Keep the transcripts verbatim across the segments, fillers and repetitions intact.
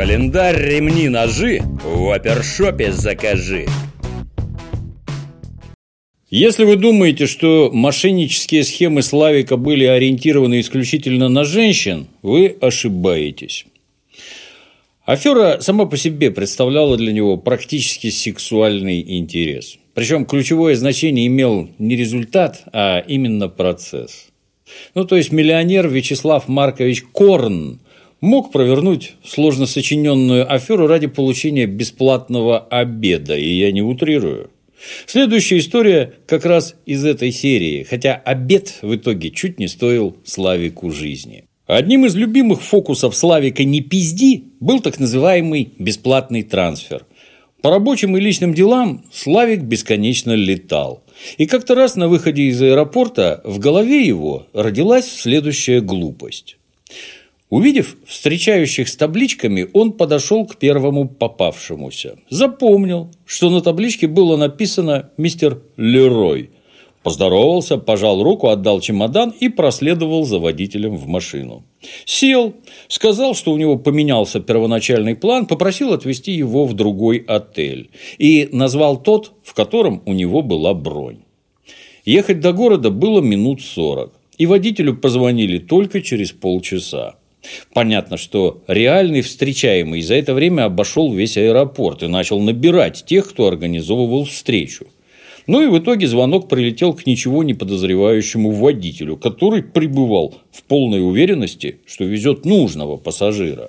Календарь, ремни, ножи в опершопе закажи. Если вы думаете, что мошеннические схемы Славика были ориентированы исключительно на женщин, вы ошибаетесь. Афера сама по себе представляла для него практически сексуальный интерес. Причем ключевое значение имел не результат, а именно процесс. Ну, то есть миллионер Вячеслав Маркович Корн мог провернуть сложно сочиненную аферу ради получения бесплатного обеда, и я не утрирую. Следующая история как раз из этой серии, хотя обед в итоге чуть не стоил Славику жизни. Одним из любимых фокусов Славика «не пизди» был так называемый бесплатный трансфер. По рабочим и личным делам Славик бесконечно летал. И как-то раз на выходе из аэропорта в голове его родилась следующая глупость. Увидев встречающих с табличками, он подошел к первому попавшемуся. Запомнил, что на табличке было написано «Мистер Лерой». Поздоровался, пожал руку, отдал чемодан и проследовал за водителем в машину. Сел, сказал, что у него поменялся первоначальный план, попросил отвезти его в другой отель. И назвал тот, в котором у него была бронь. Ехать до города было минут сорок. И водителю позвонили только через полчаса. Понятно, что реальный встречаемый за это время обошел весь аэропорт и начал набирать тех, кто организовывал встречу. Ну и в итоге звонок прилетел к ничего не подозревающему водителю, который пребывал в полной уверенности, что везет нужного пассажира.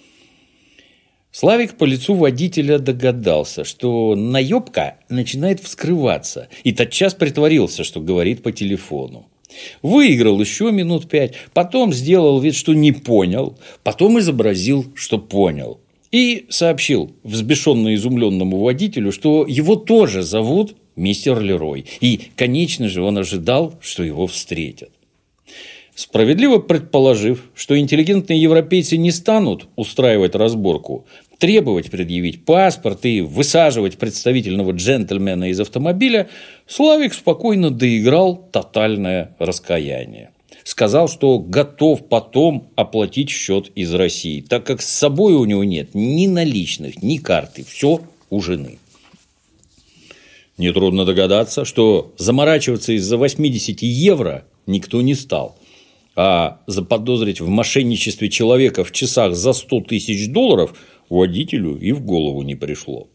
Славик по лицу водителя догадался, что наебка начинает вскрываться, и тотчас притворился, что говорит по телефону. Выиграл еще минут пять, потом сделал вид, что не понял, потом изобразил, что понял. И сообщил взбешенно изумленному водителю, что его тоже зовут мистер Лерой. И, конечно же, он ожидал, что его встретят. Справедливо предположив, что интеллигентные европейцы не станут устраивать разборку, требовать предъявить паспорт и высаживать представительного джентльмена из автомобиля, Славик спокойно доиграл тотальное раскаяние. Сказал, что готов потом оплатить счет из России, так как с собой у него нет ни наличных, ни карты, все у жены. Нетрудно догадаться, что заморачиваться из-за восемьдесят евро никто не стал. А заподозрить в мошенничестве человека в часах за сто тысяч долларов водителю и в голову не пришло.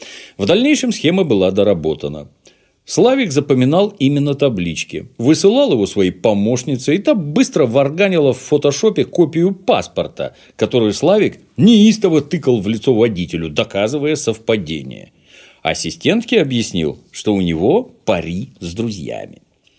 В дальнейшем схема была доработана. Славик запоминал именно таблички, высылал его своей помощнице, и та быстро варганила в фотошопе копию паспорта, который Славик неистово тыкал в лицо водителю, доказывая совпадение. Ассистентке объяснил, что у него пари с друзьями.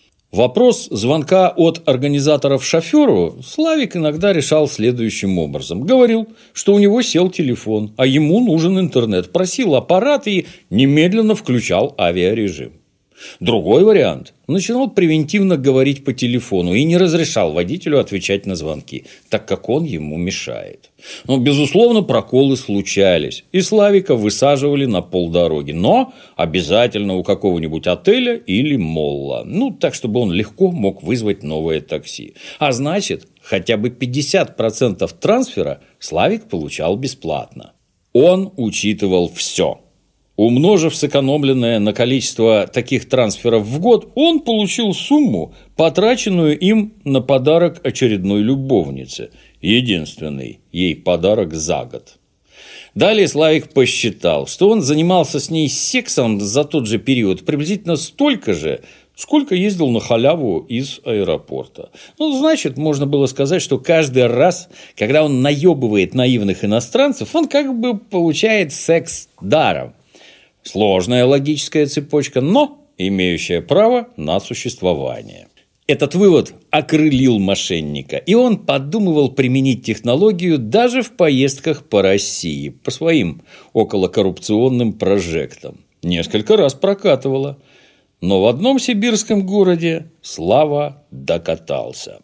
Вопрос звонка от организаторов шоферу Славик иногда решал следующим образом. Говорил, что у него сел телефон, а ему нужен интернет, просил аппарат и немедленно включал авиарежим. Другой вариант – начинал превентивно говорить по телефону и не разрешал водителю отвечать на звонки, так как он ему мешает. Но, безусловно, проколы случались, и Славика высаживали на полдороги, но обязательно у какого-нибудь отеля или молла, ну, так, чтобы он легко мог вызвать новое такси. А значит, хотя бы пятьдесят процентов трансфера Славик получал бесплатно. Он учитывал все. Умножив сэкономленное на количество таких трансферов в год, он получил сумму, потраченную им на подарок очередной любовнице. Единственный ей подарок за год. Далее Славик посчитал, что он занимался с ней сексом за тот же период приблизительно столько же, сколько ездил на халяву из аэропорта. Ну, значит, можно было сказать, что каждый раз, когда он наебывает наивных иностранцев, он как бы получает секс даром. Сложная логическая цепочка, но имеющая право на существование. Этот вывод окрылил мошенника, и он подумывал применить технологию даже в поездках по России, по своим околокоррупционным прожектам. Несколько раз прокатывало, но в одном сибирском городе Слава докатался.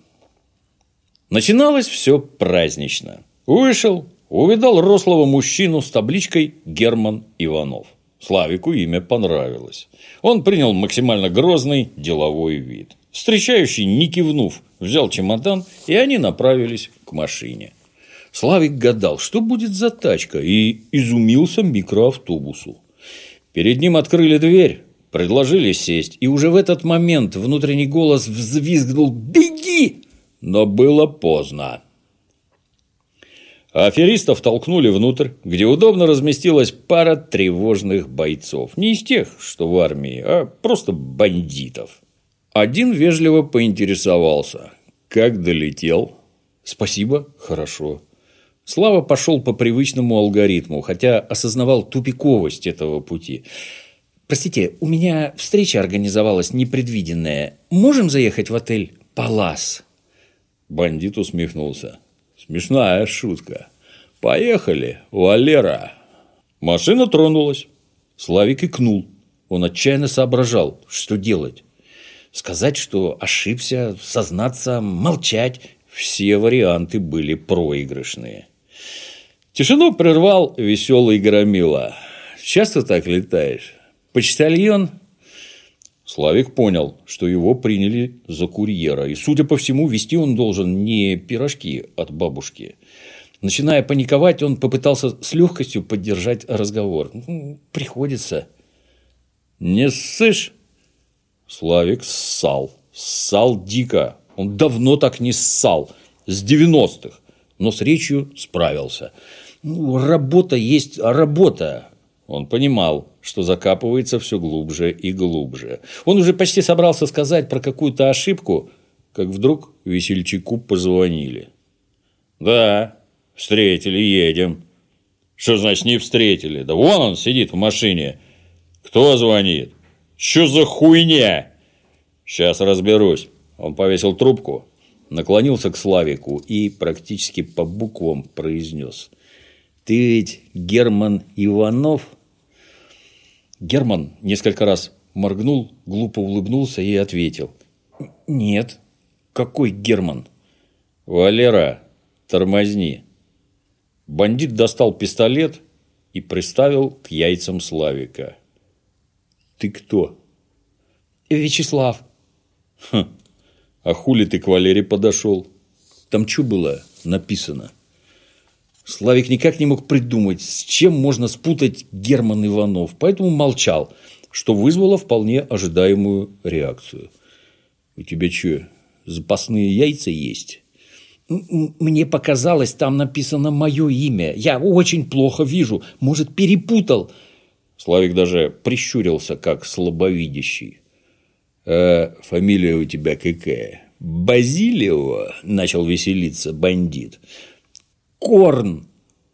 Начиналось все празднично. Вышел, увидал рослого мужчину с табличкой «Герман Иванов». Славику имя понравилось. Он принял максимально грозный деловой вид. Встречающий, не кивнув, взял чемодан, и они направились к машине. Славик гадал, что будет за тачка, и изумился микроавтобусу. Перед ним открыли дверь, предложили сесть, и уже в этот момент внутренний голос взвизгнул «Беги!», но было поздно. Аферистов толкнули внутрь, где удобно разместилась пара тревожных бойцов. Не из тех, что в армии, а просто бандитов. Один вежливо поинтересовался: «Как долетел?» «Спасибо, хорошо». Слава пошел по привычному алгоритму, хотя осознавал тупиковость этого пути. «Простите, у меня встреча организовалась непредвиденная. Можем заехать в отель «Палас»?» Бандит усмехнулся. «Смешная шутка. Поехали, Валера». Машина тронулась. Славик икнул. Он отчаянно соображал, что делать. Сказать, что ошибся, сознаться, молчать. Все варианты были проигрышные. Тишину прервал веселый громила. «Часто так летаешь? Почтальон?» Славик понял, что его приняли за курьера. И, судя по всему, везти он должен не пирожки от бабушки. Начиная паниковать, он попытался с легкостью поддержать разговор. «Ну, приходится». «Не ссышь?» Славик ссал. Ссал дико. Он давно так не ссал. С девяностых. Но с речью справился. «Ну, работа есть работа». Он понимал, что закапывается все глубже и глубже. Он уже почти собрался сказать про какую-то ошибку, как вдруг весельчаку позвонили. «Да, встретили, едем». «Что значит не встретили? Да вон он сидит в машине». «Кто звонит?» «Что за хуйня?» «Сейчас разберусь». Он повесил трубку, наклонился к Славику и практически по буквам произнес: «Ты ведь Герман Иванов?» Герман несколько раз моргнул, глупо улыбнулся и ответил: «Нет. Какой Герман?» «Валера, тормозни». Бандит достал пистолет и приставил к яйцам Славика. «Ты кто?» «Вячеслав». «Хм. А хули ты к Валере подошел? Там что было написано?» Славик никак не мог придумать, с чем можно спутать Герман Иванов, поэтому молчал, что вызвало вполне ожидаемую реакцию. «У тебя что, запасные яйца есть?» «Мне показалось, там написано мое имя. Я очень плохо вижу. Может, перепутал?» Славик даже прищурился, как слабовидящий. «А фамилия у тебя какая?» «Базилио», – начал веселиться бандит. «Корн».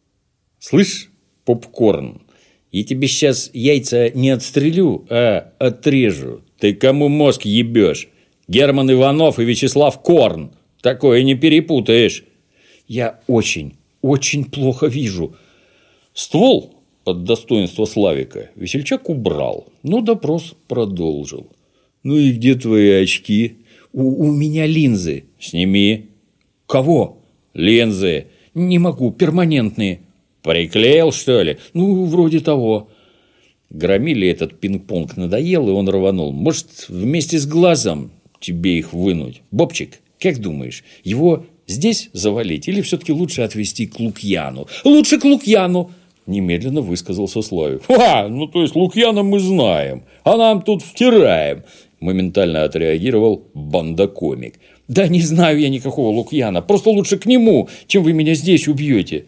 «Слышь, попкорн, я тебе сейчас яйца не отстрелю, а отрежу. Ты кому мозг ебешь? Герман Иванов и Вячеслав Корн. Такое не перепутаешь». «Я очень, очень плохо вижу». Ствол от достоинства Славика весельчак убрал, но допрос продолжил. «Ну и где твои очки?» У, «У меня линзы». «Сними». «Кого?» «Линзы». «Не могу, перманентные». «Приклеил, что ли?» «Ну, вроде того». Громиле этот пинг-понг надоел, и он рванул. «Может, вместе с глазом тебе их вынуть? Бобчик, как думаешь, его здесь завалить или все-таки лучше отвезти к Лукьяну?» «Лучше к Лукьяну», – немедленно высказался Славик. «Ха, ну то есть Лукьяна мы знаем, а нам тут втираем», – моментально отреагировал бандакомик. «Да не знаю я никакого Лукьяна, просто лучше к нему, чем вы меня здесь убьете».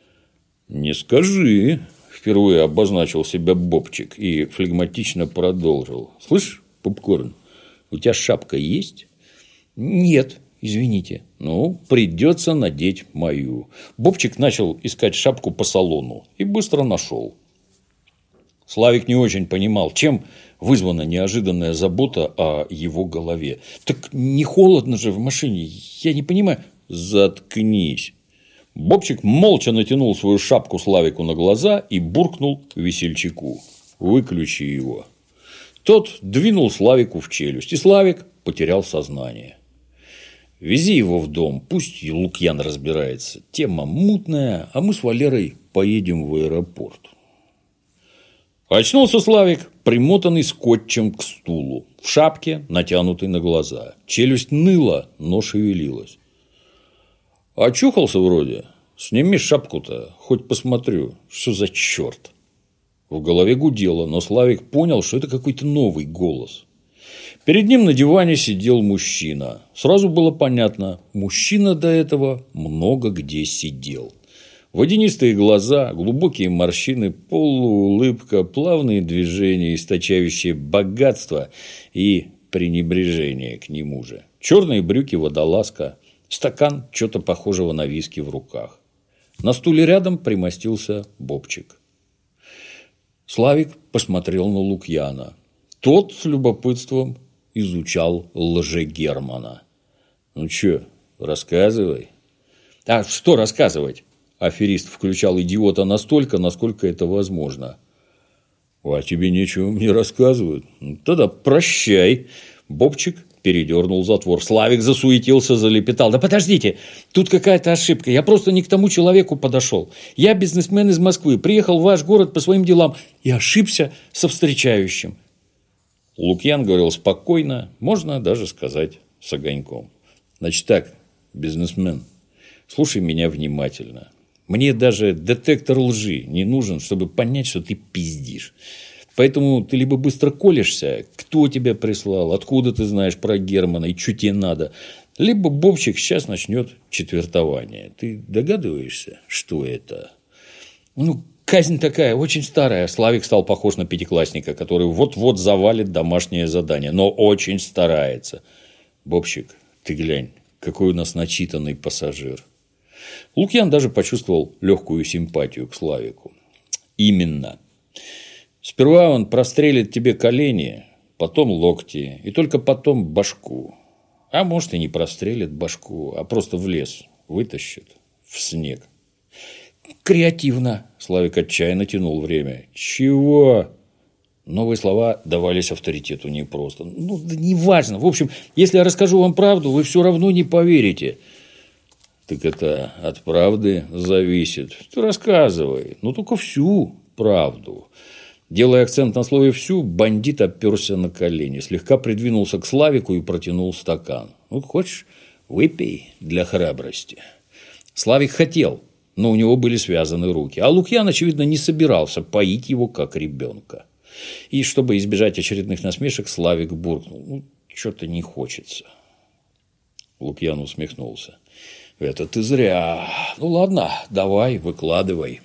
«Не скажи», – впервые обозначил себя Бобчик и флегматично продолжил. «Слышь, попкорн, у тебя шапка есть?» «Нет, извините». «Ну, придется надеть мою». Бобчик начал искать шапку по салону и быстро нашел. Славик не очень понимал, чем вызвана неожиданная забота о его голове. «Так не холодно же в машине, я не понимаю». «Заткнись». Бобчик молча натянул свою шапку Славику на глаза и буркнул весельчаку: «Выключи его». Тот двинул Славику в челюсть, и Славик потерял сознание. «Вези его в дом, пусть и Лукьян разбирается. Тема мутная, а мы с Валерой поедем в аэропорт». Очнулся Славик, примотанный скотчем к стулу, в шапке, натянутой на глаза. Челюсть ныла, но шевелилась. «Очухался вроде?» сними шапку-то, хоть посмотрю, что за черт. В голове гудело, но Славик понял, что это какой-то новый голос. Перед ним на диване сидел мужчина. Сразу было понятно, мужчина до этого много где сидел. Водянистые глаза, глубокие морщины, полуулыбка, плавные движения, источающие богатство и пренебрежение к нему же. Черные брюки, водолазка, стакан чего-то похожего на виски в руках. На стуле рядом примостился Бобчик. Славик посмотрел на Лукьяна. Тот с любопытством изучал лжегермана. Ну чё, рассказывай. А что рассказывать? Аферист включал идиота настолько, насколько это возможно. А тебе нечего мне рассказывать? Тогда прощай. Бобчик передернул затвор. Славик засуетился, залепетал. Да подождите, тут какая-то ошибка. Я просто не к тому человеку подошел. Я бизнесмен из Москвы, приехал в ваш город по своим делам и ошибся со встречающим. Лукьян говорил спокойно, можно даже сказать с огоньком. Значит так, бизнесмен, слушай меня внимательно. Мне даже детектор лжи не нужен, чтобы понять, что ты пиздишь. Поэтому ты либо быстро колешься, кто тебя прислал, откуда ты знаешь про Германа и что тебе надо, либо Бобчик сейчас начнет четвертование. Ты догадываешься, что это? Ну, казнь такая, очень старая. Славик стал похож на пятиклассника, который вот-вот завалит домашнее задание, но очень старается. Бобчик, ты глянь, какой у нас начитанный пассажир. Лукьян даже почувствовал легкую симпатию к Славику. Именно. Сперва он прострелит тебе колени, потом локти, и только потом башку. А может, и не прострелит башку, а просто в лес вытащит, в снег. Креативно. Славик отчаянно тянул время. Чего? Новые слова давались авторитету непросто. Ну, да неважно. В общем, если я расскажу вам правду, вы все равно не поверите. Так это от правды зависит. Ты рассказывай, но только всю правду. Делая акцент на слове «всю», бандит оперся на колени, слегка придвинулся к Славику и протянул стакан. Ну, хочешь, выпей для храбрости. Славик хотел, но у него были связаны руки. А Лукьян, очевидно, не собирался поить его, как ребенка. И, чтобы избежать очередных насмешек, Славик буркнул. Ну, что-то не хочется. Лукьян усмехнулся. Это ты зря. Ну, ладно, давай, выкладывай.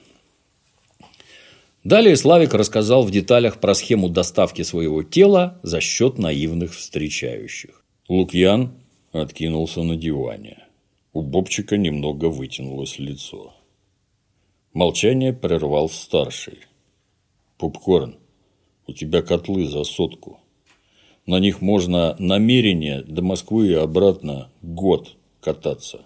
Далее Славик рассказал в деталях про схему доставки своего тела за счет наивных встречающих. Лукьян откинулся на диване. У Бобчика немного вытянулось лицо. Молчание прервал старший. Попкорн, у тебя котлы за сотку. На них можно намерение до Москвы и обратно год кататься.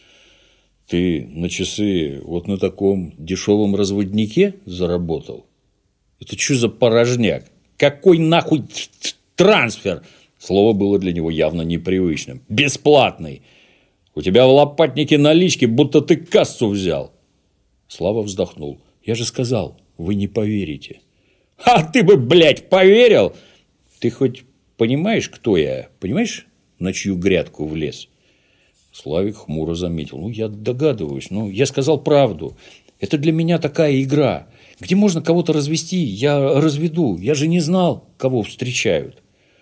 Ты на часы вот на таком дешевом разводнике заработал? Это что за порожняк? Какой нахуй трансфер? Слово было для него явно непривычным. Бесплатный. У тебя в лопатнике налички, будто ты кассу взял. Слава вздохнул. Я же сказал, вы не поверите. А ты бы, блядь, поверил? Ты хоть понимаешь, кто я? Понимаешь, на чью грядку влез? Славик хмуро заметил. Ну, я догадываюсь, но я сказал правду. Это для меня такая игра. Где можно кого-то развести, я разведу. Я же не знал, кого встречают.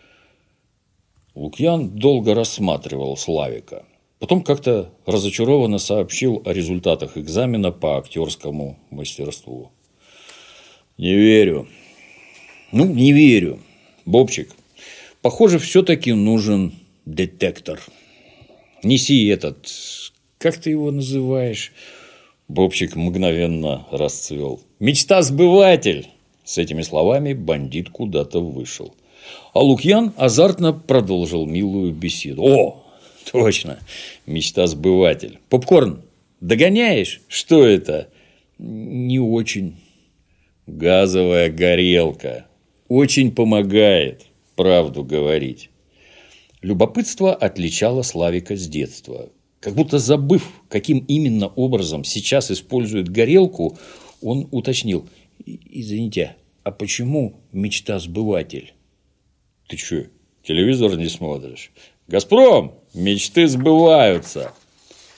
Лукьян долго рассматривал Славика. Потом как-то разочарованно сообщил о результатах экзамена по актерскому мастерству. Не верю. Ну, не верю. Бобчик, похоже, все-таки нужен детектор. Неси этот, как ты его называешь? Бобчик мгновенно расцвел. Мечта-сбыватель. С этими словами бандит куда-то вышел. А Лукьян азартно продолжил милую беседу. О, точно, мечта-сбыватель. Попкорн, догоняешь? Что это? Не очень. Газовая горелка. Очень помогает правду говорить. Любопытство отличало Славика с детства. Как будто забыв, каким именно образом сейчас использует горелку, он уточнил. Извините, а почему мечта-сбыватель? Ты что, телевизор не смотришь? Газпром, мечты сбываются.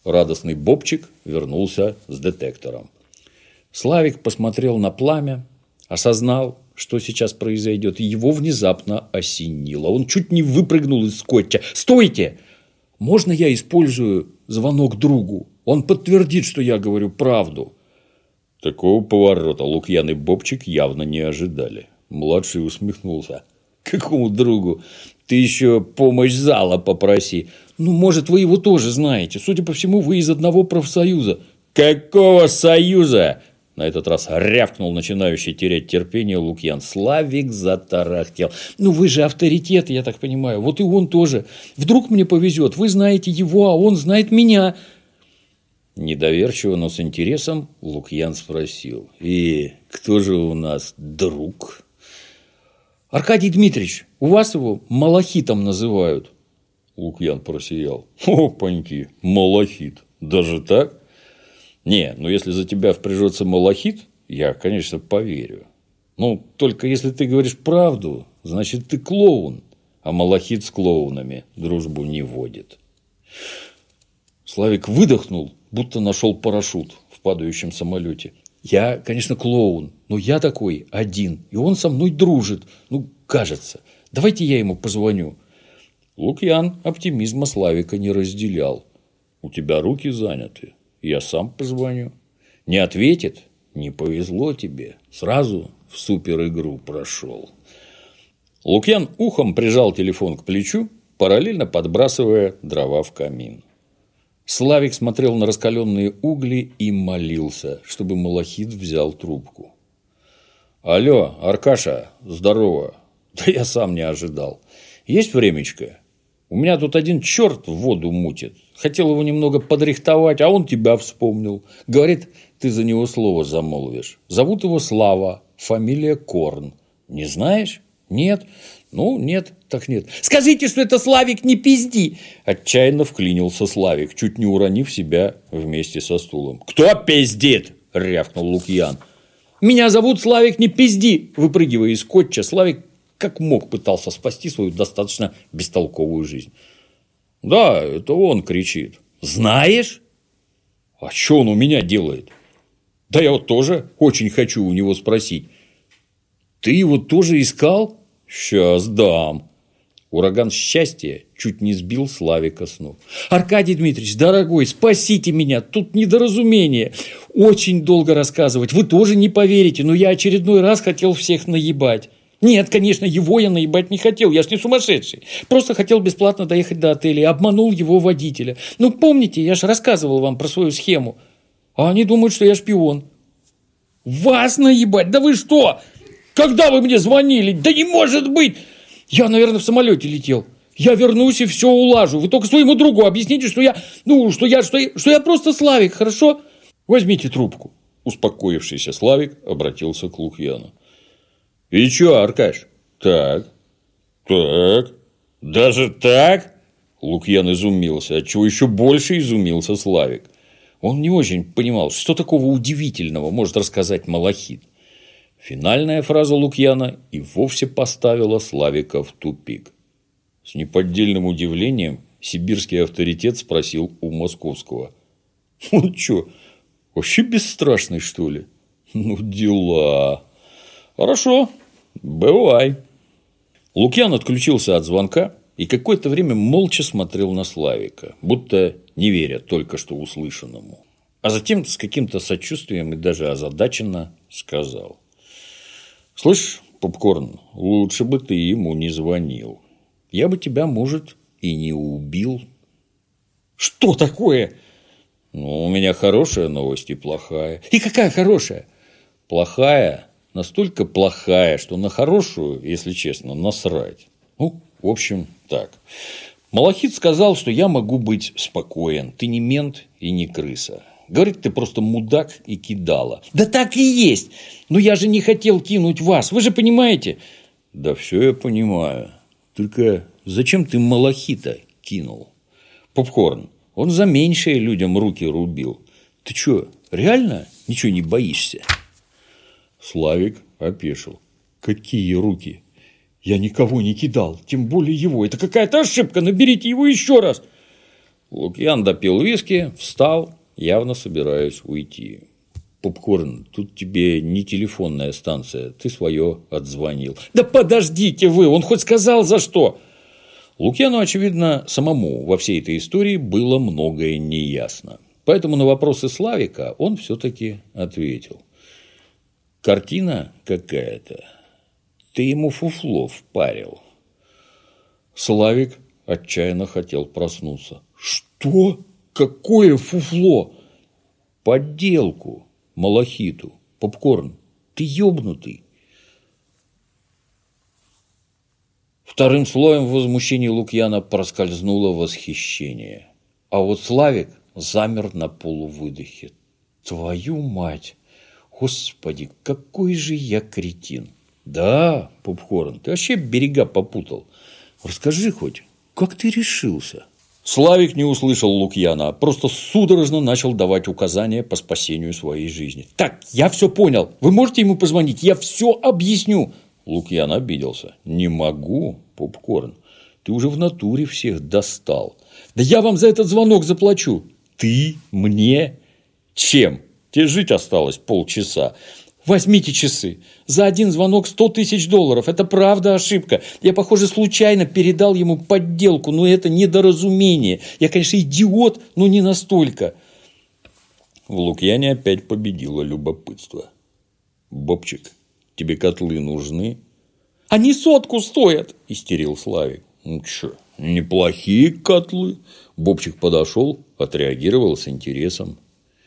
радостный Бобчик вернулся с детектором. Славик посмотрел на пламя, осознал, что сейчас произойдет, и его внезапно осенило. Он чуть не выпрыгнул из скотча. «Стойте! Можно я использую звонок другу? Он подтвердит, что я говорю правду». Такого поворота Лукьян и Бобчик явно не ожидали. Младший усмехнулся. «Какому другу? Ты еще помощь зала попроси. Ну, может, вы его тоже знаете. Судя по всему, вы из одного профсоюза». «Какого союза?» На этот раз рявкнул начинающий терять терпение Лукьян. Славик затарахтел. «Ну, вы же авторитет, я так понимаю. Вот и он тоже. Вдруг мне повезет. Вы знаете его, а он знает меня». Недоверчиво, но с интересом Лукьян спросил: «И кто же у нас друг?» «Аркадий Дмитриевич, у вас его малахитом называют». Лукьян просиял. «О, паньки, малахит. Даже так? Не, ну если за тебя впряжется малахит, я, конечно, поверю. Ну, только если ты говоришь правду, значит, ты клоун, а малахит с клоунами дружбу не водит». Славик выдохнул, будто нашел парашют в падающем самолете. «Я, конечно, клоун, но я такой один, и он со мной дружит. Ну, кажется. Давайте я ему позвоню». Лукьян оптимизма Славика не разделял. «У тебя руки заняты. Я сам позвоню». Не ответит? Не повезло тебе. Сразу в суперигру прошел. Лукьян ухом прижал телефон к плечу, параллельно подбрасывая дрова в камин. Славик смотрел на раскаленные угли и молился, чтобы малахит взял трубку. «Алло, Аркаша, здорово. Да я сам не ожидал. Есть времечко? У меня тут один черт в воду мутит. Хотел его немного подрихтовать, а он тебя вспомнил. Говорит, ты за него слово замолвишь. Зовут его Слава, фамилия Корн. Не знаешь? Нет? Ну, нет, так нет. Скажите, что это Славик, не пизди!» Отчаянно вклинился Славик, чуть не уронив себя вместе со стулом. «Кто пиздит?» – рявкнул Лукьян. «Меня зовут Славик, не пизди!» Выпрыгивая из скотча, Славик как мог пытался спасти свою достаточно бестолковую жизнь. «Да, это он кричит». «Знаешь?» «А что он у меня делает?» «Да я вот тоже очень хочу у него спросить». «Ты его тоже искал?» «Сейчас дам». Ураган счастья чуть не сбил Славика с ног. «Аркадий Дмитриевич, дорогой, спасите меня, тут недоразумение. Очень долго рассказывать, вы тоже не поверите, но я очередной раз хотел всех наебать. Нет, конечно, его я наебать не хотел, я ж не сумасшедший. Просто хотел бесплатно доехать до отеля и обманул его водителя. Ну, помните, я же рассказывал вам про свою схему. А они думают, что я шпион». «Вас наебать? Да вы что? Когда вы мне звонили? Да не может быть! Я, наверное, в самолете летел. Я вернусь и все улажу. Вы только своему другу объясните, что я, ну, что я, что я, что я просто Славик, хорошо? Возьмите трубку». Успокоившийся Славик обратился к Лукьяну. «И чё, Аркаш? Так, так, даже так?» Лукьян изумился, отчего еще больше изумился Славик. Он не очень понимал, что такого удивительного может рассказать малахит. Финальная фраза Лукьяна и вовсе поставила Славика в тупик. С неподдельным удивлением сибирский авторитет спросил у московского: «Он чё, вообще бесстрашный, что ли?» «Ну, дела. Хорошо, бывай». Лукьян отключился от звонка и какое-то время молча смотрел на Славика, будто не веря только что услышанному. А затем с каким-то сочувствием и даже озадаченно сказал: «Слышь, Попкорн, лучше бы ты ему не звонил. Я бы тебя, может, и не убил». «Что такое?» «Ну, у меня хорошая новость и плохая». «И какая хорошая?» «Плохая, настолько плохая, что на хорошую, если честно, насрать. Ну, в общем, так. Малахит сказал, что я могу быть спокоен. Ты не мент и не крыса. Говорит, ты просто мудак и кидала». «Да так и есть. Но я же не хотел кинуть вас. Вы же понимаете?» «Да все я понимаю. Только зачем ты малахита кинул? Попкорн, он за меньшее людям руки рубил. Ты что, реально ничего не боишься?» Славик опешил. «Какие руки? Я никого не кидал, тем более его. Это какая-то ошибка, наберите его еще раз». Лукьян допил виски, встал, явно собираясь уйти. Попкорн, тут тебе не телефонная станция, ты свое отзвонил. Да подождите вы, он хоть сказал за что? Лукьяну, очевидно, самому во всей этой истории было многое неясно. Поэтому на вопросы Славика он все-таки ответил. Картина какая-то. Ты ему фуфло впарил. Славик отчаянно хотел проснуться. Что? Какое фуфло? Подделку. Малахиту. Попкорн. Ты ёбнутый. Вторым слоем в возмущении Лукьяна проскользнуло восхищение. А вот Славик замер на полувыдохе. Твою мать! Господи, какой же я кретин! Да, Попкорн, ты вообще берега попутал. Расскажи хоть, как ты решился? Славик не услышал Лукьяна, а просто судорожно начал давать указания по спасению своей жизни. Так, я все понял. Вы можете ему позвонить? Я все объясню. Лукьян обиделся. Не могу, Попкорн. Ты уже в натуре всех достал. Да я вам за этот звонок заплачу. Ты мне? Чем? Тебе жить осталось полчаса. Возьмите часы. За один звонок сто тысяч долларов. Это правда ошибка. Я, похоже, случайно передал ему подделку, но это недоразумение. Я, конечно, идиот, но не настолько. В Лукьяне опять победило любопытство. Бобчик, тебе котлы нужны? Они сотку стоят, истерил Славик. Ну что, неплохие котлы. Бобчик подошел, отреагировал с интересом.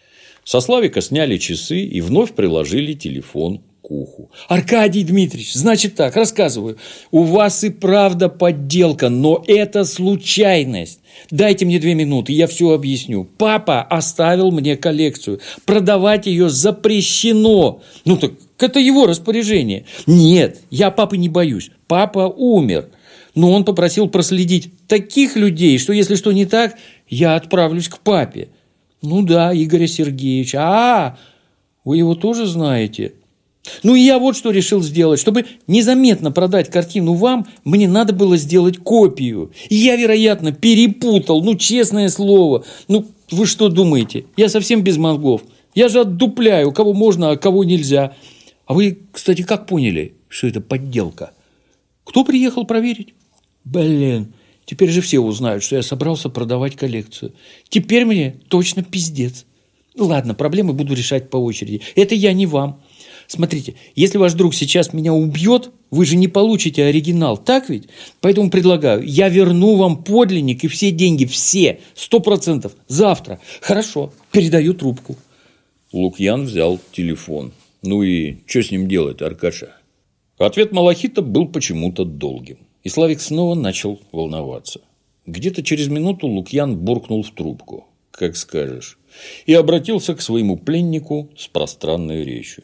Со Славика сняли часы и вновь приложили телефон к уху. Аркадий Дмитриевич, значит так, рассказываю. У вас и правда подделка, но это случайность. Дайте мне две минуты, я все объясню. Папа оставил мне коллекцию. Продавать ее запрещено. Ну так это его распоряжение. Нет, я папы не боюсь. Папа умер. Но он попросил проследить таких людей, что если что не так, я отправлюсь к папе. Ну да, Игоря Сергеевича. А, вы его тоже знаете? Ну и я вот что решил сделать. Чтобы незаметно продать картину вам, мне надо было сделать копию. И я, вероятно, перепутал. Ну, честное слово. Ну, вы что думаете? Я совсем без мозгов. Я же отдупляю, кого можно, а кого нельзя. А вы, кстати, как поняли, что это подделка? Кто приехал проверить? Блин. Теперь же все узнают, что я собрался продавать коллекцию. Теперь мне точно пиздец. Ладно, проблемы буду решать по очереди. Это я не вам. Смотрите, если ваш друг сейчас меня убьет, вы же не получите оригинал, так ведь? Поэтому предлагаю, я верну вам подлинник и все деньги, все, сто процентов, завтра. Хорошо, передаю трубку. Лукьян взял телефон. Ну и что с ним делать, Аркаша? Ответ Малахита был почему-то долгим. И Славик снова начал волноваться. Где-то через минуту Лукьян буркнул в трубку. Как скажешь. И обратился к своему пленнику с пространной речью.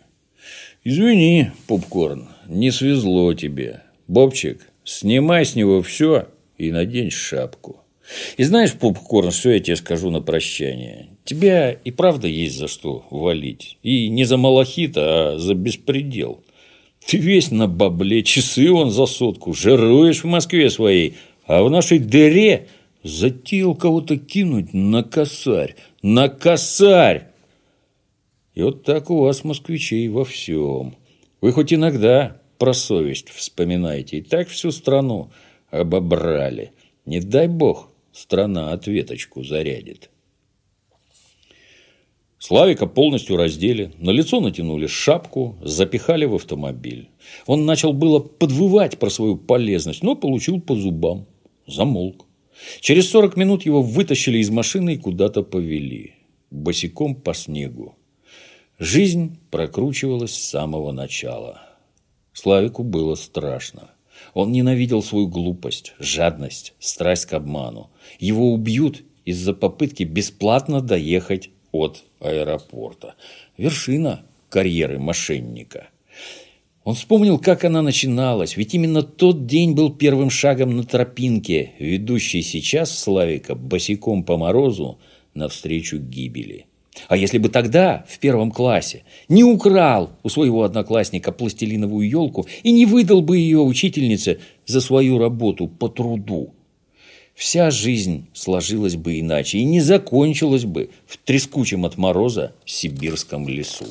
Извини, Попкорн, не свезло тебе. Бобчик, снимай с него все и надень шапку. И знаешь, Попкорн, что я тебе скажу на прощание? Тебя и правда есть за что валить. И не за Малахита, а за беспредел. Ты весь на бабле, часы он за сотку, жируешь в Москве своей, а в нашей дыре затеял кого-то кинуть на косарь. На косарь! И вот так у вас, москвичей, во всем. Вы хоть иногда про совесть вспоминаете, и так всю страну обобрали. Не дай бог, страна ответочку зарядит. Славика полностью раздели, на лицо натянули шапку, запихали в автомобиль. Он начал было подвывать про свою полезность, но получил по зубам, замолк. Через сорок минут его вытащили из машины и куда-то повели, босиком по снегу. Жизнь прокручивалась с самого начала. Славику было страшно. Он ненавидел свою глупость, жадность, страсть к обману. Его убьют из-за попытки бесплатно доехать от аэропорта. Вершина карьеры мошенника. Он вспомнил, как она начиналась, ведь именно тот день был первым шагом на тропинке, ведущей сейчас Славика босиком по морозу навстречу гибели. А если бы тогда, в первом классе, не украл у своего одноклассника пластилиновую елку и не выдал бы ее учительнице за свою работу по труду? вся жизнь сложилась бы иначе и не закончилась бы в трескучем от мороза сибирском лесу.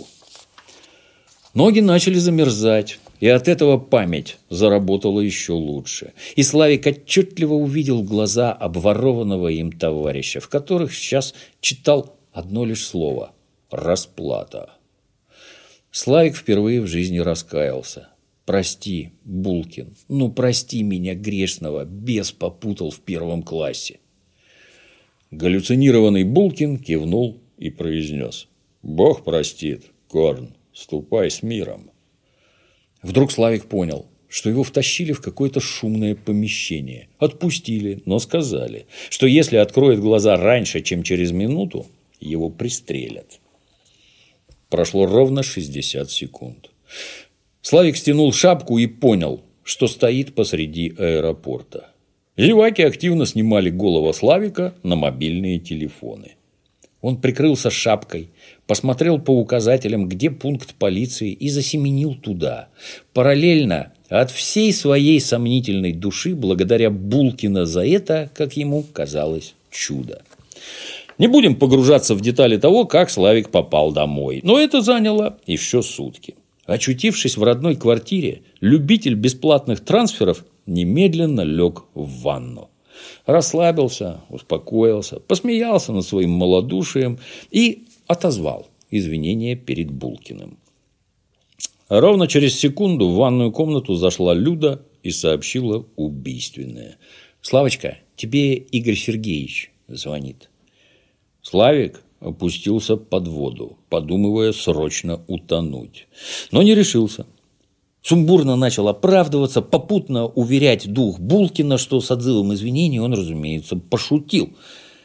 Ноги начали замерзать, и от этого память заработала еще лучше. И Славик отчетливо увидел глаза обворованного им товарища, в которых сейчас читал одно лишь слово – расплата. Славик впервые в жизни раскаялся. «Прости, Булкин, ну прости меня грешного, бес попутал в первом классе». Галлюцинированный Булкин кивнул и произнес: «Бог простит, Корн, ступай с миром». Вдруг Славик понял, что его втащили в какое-то шумное помещение. Отпустили, но сказали, что если откроет глаза раньше, чем через минуту, его пристрелят. Прошло ровно шестьдесят секунд. Славик стянул шапку и понял, что стоит посреди аэропорта. Зеваки активно снимали голову Славика на мобильные телефоны. Он прикрылся шапкой, посмотрел по указателям, где пункт полиции, и засеменил туда. Параллельно от всей своей сомнительной души, благодаря Булкина за это, как ему казалось, чудо. Не будем погружаться в детали того, как Славик попал домой, но это заняло еще сутки. Очутившись в родной квартире, любитель бесплатных трансферов немедленно лег в ванну. Расслабился, успокоился, посмеялся над своим малодушием и отозвал извинения перед Булкиным. Ровно через секунду в ванную комнату зашла Люда и сообщила убийственное: «Славочка, тебе Игорь Сергеевич звонит». Славик опустился под воду, подумывая срочно утонуть, но не решился. Сумбурно начал оправдываться, попутно уверять дух Булкина, что с отзывом извинений он, разумеется, пошутил.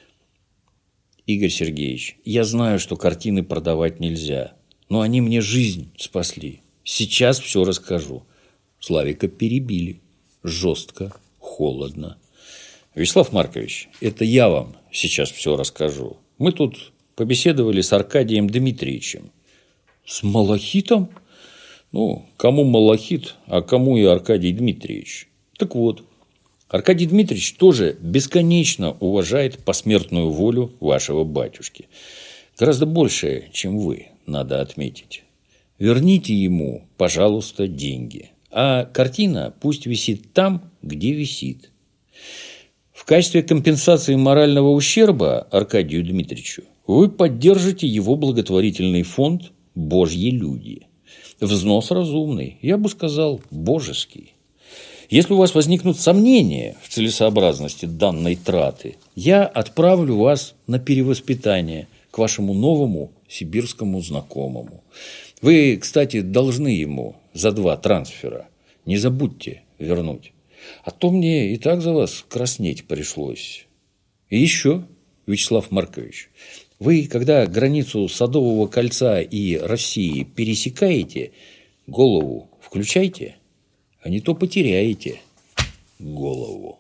«Игорь Сергеевич, я знаю, что картины продавать нельзя, но они мне жизнь спасли. Сейчас все расскажу». Славика перебили. Жестко, холодно. «Вячеслав Маркович, это я вам сейчас все расскажу. Мы тут побеседовали с Аркадием Дмитриевичем». «С Малахитом?» Ну, кому Малахит, а кому и Аркадий Дмитриевич. Так вот, Аркадий Дмитриевич тоже бесконечно уважает посмертную волю вашего батюшки. Гораздо больше, чем вы, надо отметить. Верните ему, пожалуйста, деньги. А картина пусть висит там, где висит. В качестве компенсации морального ущерба Аркадию Дмитриевичу вы поддержите его благотворительный фонд «Божьи люди». Взнос разумный, я бы сказал, божеский. Если у вас возникнут сомнения в целесообразности данной траты, я отправлю вас на перевоспитание к вашему новому сибирскому знакомому. Вы, кстати, должны ему за два трансфера. Не забудьте вернуть. А то мне и так за вас краснеть пришлось. И еще, Вячеслав Маркович, вы, когда границу Садового кольца и России пересекаете, голову включайте, а не то потеряете голову.